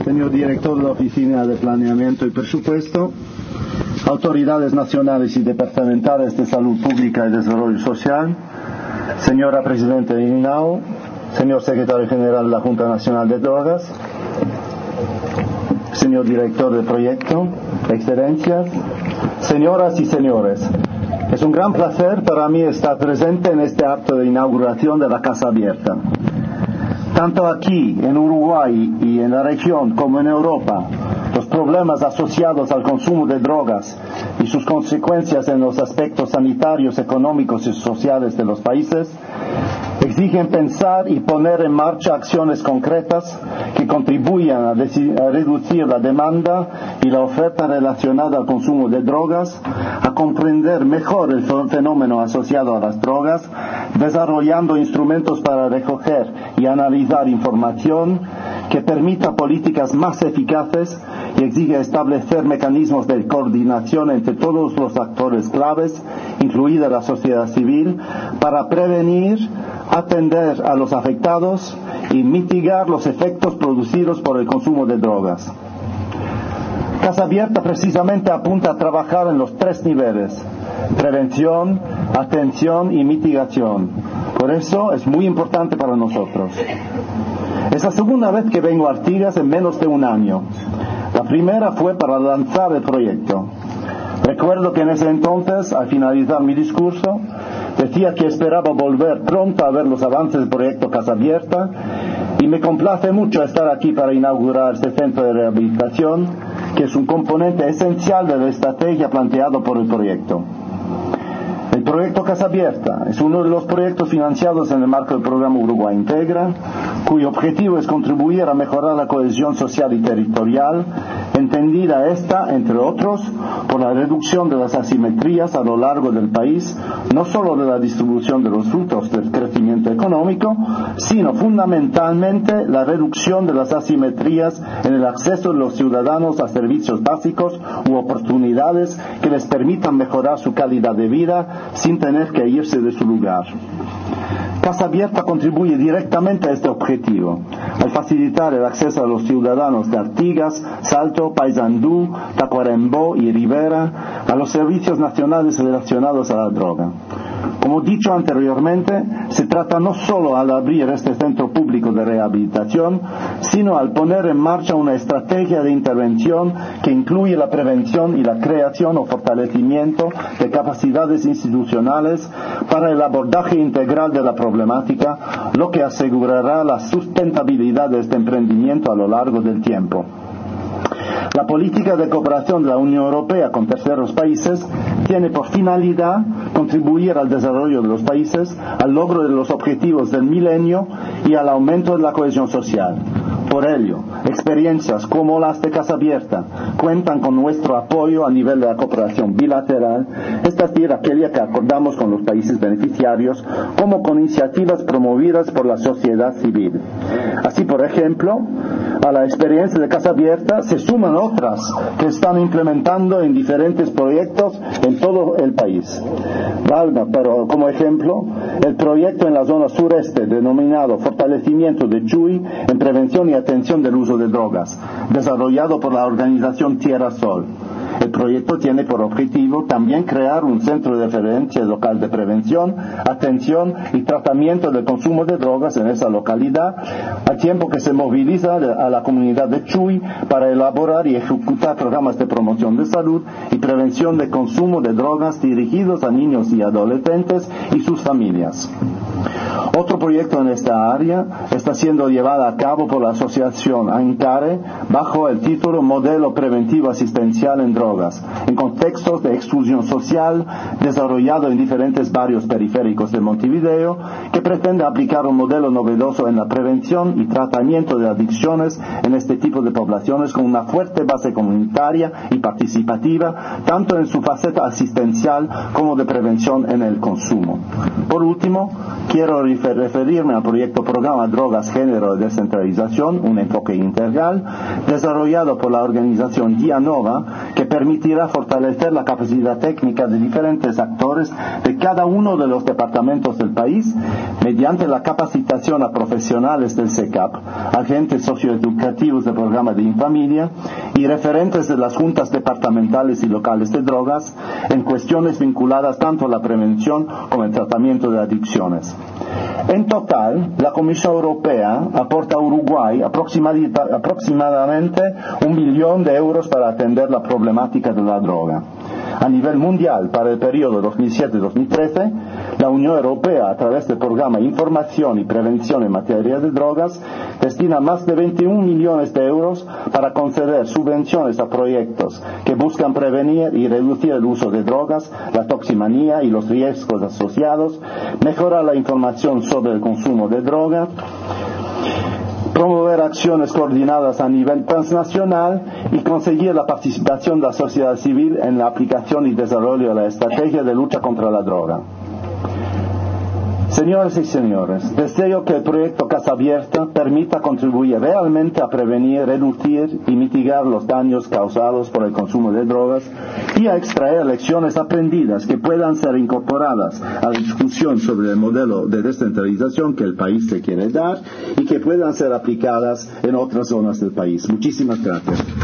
señor director de la Oficina de Planeamiento y Presupuesto, autoridades nacionales y departamentales de Salud Pública y Desarrollo Social, señora Presidenta de INAO, señor Secretario General de la Junta Nacional de Drogas, señor Director del Proyecto, Excelencias, señoras y señores. Es un gran placer para mí estar presente en este acto de inauguración de la Casa Abierta. Tanto aquí, en Uruguay y en la región, como en Europa, los problemas asociados al consumo de drogas y sus consecuencias en los aspectos sanitarios, económicos y sociales de los países exigen pensar y poner en marcha acciones concretas que contribuyan a reducir la demanda y la oferta relacionada al consumo de drogas, a comprender mejor el fenómeno asociado a las drogas, desarrollando instrumentos para recoger y analizar información que permita políticas más eficaces y exige establecer mecanismos de coordinación entre todos los actores claves, incluida la sociedad civil, para prevenir, atender a los afectados y mitigar los efectos producidos por el consumo de drogas. Casa Abierta precisamente apunta a trabajar en los tres niveles: prevención, atención y mitigación. Por eso es muy importante para nosotros. Es la segunda vez que vengo a Artigas en menos de un año. La primera fue para lanzar el proyecto. Recuerdo que en ese entonces, al finalizar mi discurso, decía que esperaba volver pronto a ver los avances del proyecto Casa Abierta, y me complace mucho estar aquí para inaugurar este centro de rehabilitación, que es un componente esencial de la estrategia planteada por el proyecto. El proyecto Casa Abierta es uno de los proyectos financiados en el marco del programa Uruguay Integra, cuyo objetivo es contribuir a mejorar la cohesión social y territorial, entendida esta, entre otros, por la reducción de las asimetrías a lo largo del país, no solo de la distribución de los frutos del crecimiento económico, sino fundamentalmente la reducción de las asimetrías en el acceso de los ciudadanos a servicios básicos u oportunidades que les permitan mejorar su calidad de vida sin tener que irse de su lugar. Casa Abierta contribuye directamente a este objetivo, al facilitar el acceso a los ciudadanos de Artigas, Salto, Paysandú, Tacuarembó y Rivera a los servicios nacionales relacionados a la droga. Como dicho anteriormente, se trata no solo al abrir este centro público de rehabilitación, sino al poner en marcha una estrategia de intervención que incluye la prevención y la creación o fortalecimiento de capacidades institucionales para el abordaje integral de la problemática, lo que asegurará la sustentabilidad de este emprendimiento a lo largo del tiempo. La política de cooperación de la Unión Europea con terceros países tiene por finalidad contribuir al desarrollo de los países, al logro de los objetivos del milenio y al aumento de la cohesión social. Por ello, experiencias como las de Casa Abierta cuentan con nuestro apoyo a nivel de la cooperación bilateral, es decir, aquella que acordamos con los países beneficiarios, como con iniciativas promovidas por la sociedad civil. Así, por ejemplo, a la experiencia de Casa Abierta se suman otras que están implementando en diferentes proyectos en todo el país. Valga, pero como ejemplo, el proyecto en la zona sureste denominado Fortalecimiento de Chuy en Prevención y Atención del Uso de Drogas, desarrollado por la organización Tierra Sol. El proyecto tiene por objetivo también crear un centro de referencia local de prevención, atención y tratamiento del consumo de drogas en esa localidad, al tiempo que se moviliza a la comunidad de Chuy para elaborar y ejecutar programas de promoción de salud y prevención de consumo de drogas dirigidos a niños y adolescentes y sus familias. Otro proyecto en esta área está siendo llevado a cabo por la asociación ANCARE bajo el título Modelo Preventivo Asistencial en Drogas, en contextos de exclusión social, desarrollado en diferentes barrios periféricos de Montevideo, que pretende aplicar un modelo novedoso en la prevención y tratamiento de adicciones en este tipo de poblaciones con una fuerte base comunitaria y participativa, tanto en su faceta asistencial como de prevención en el consumo. Por último, quiero referirme al proyecto Programa Drogas, Género y Descentralización, un enfoque integral, desarrollado por la organización Dianova, que permitirá fortalecer la capacidad técnica de diferentes actores de cada uno de los departamentos del país, mediante la capacitación a profesionales del SECAP, agentes socioeducativos del programa de Infamilia y referentes de las juntas departamentales y locales de drogas en cuestiones vinculadas tanto a la prevención como el tratamiento de adicciones. En total, la Comisión Europea aporta a Uruguay aproximadamente 1 billón de euros para atender la problemática de la droga. A nivel mundial, para el periodo 2007-2013, la Unión Europea, a través del programa Información y Prevención en materia de drogas, destina más de 21 millones de euros para conceder subvenciones a proyectos que buscan prevenir y reducir el uso de drogas, la toximanía y los riesgos asociados, mejorar la información sobre el consumo de droga, promover acciones coordinadas a nivel transnacional y conseguir la participación de la sociedad civil en la aplicación y desarrollo de la estrategia de lucha contra la droga. Señoras y señores, deseo que el proyecto Casa Abierta permita contribuir realmente a prevenir, reducir y mitigar los daños causados por el consumo de drogas y a extraer lecciones aprendidas que puedan ser incorporadas a la discusión sobre el modelo de descentralización que el país se quiere dar y que puedan ser aplicadas en otras zonas del país. Muchísimas gracias.